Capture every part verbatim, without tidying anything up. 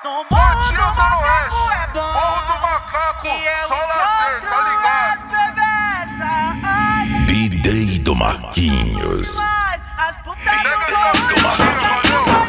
No morro Matias do macaco Oeste, é bom. Morro do Macaco, E eu só lazer, tá ligado? B Day do Marquinhos. As putas Pega no essa morro do ficha, macaco valeu.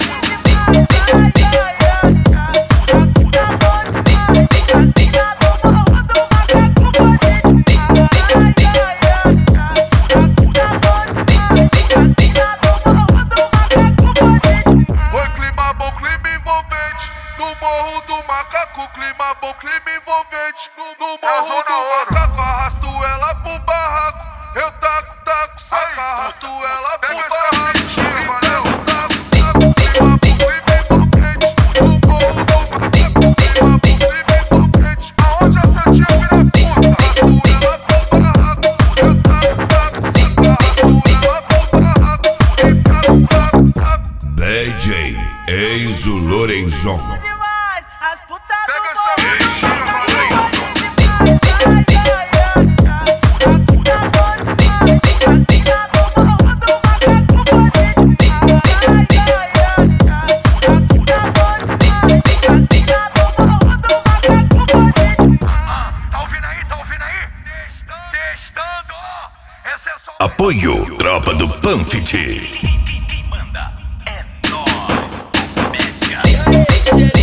Oi, clima bom, clima envolvente. No morro do macaco, clima bom, clima envolvente. No, no morro do macaco, arrasto ela pro barraco. Eu taco, taco, saca, arrasto ela pro barraco. Clima bom, clima envolvente. No morro do macaco, clima bom, clima envolvente. Aonde essa tia vira puta? Arrasto ela pro barraco. Eu taco, taco, saca, arrasto ela pro barraco. Taco, taco, taco. D J Enzo Lorenzon. demais. As putas Pega no essa morro do ficha, macaco valeu. Tá ouvindo aí? Tá ouvindo aí? Testando, testando. Essa é só Apoio Tropa do Panfit. quem manda é nós. Média.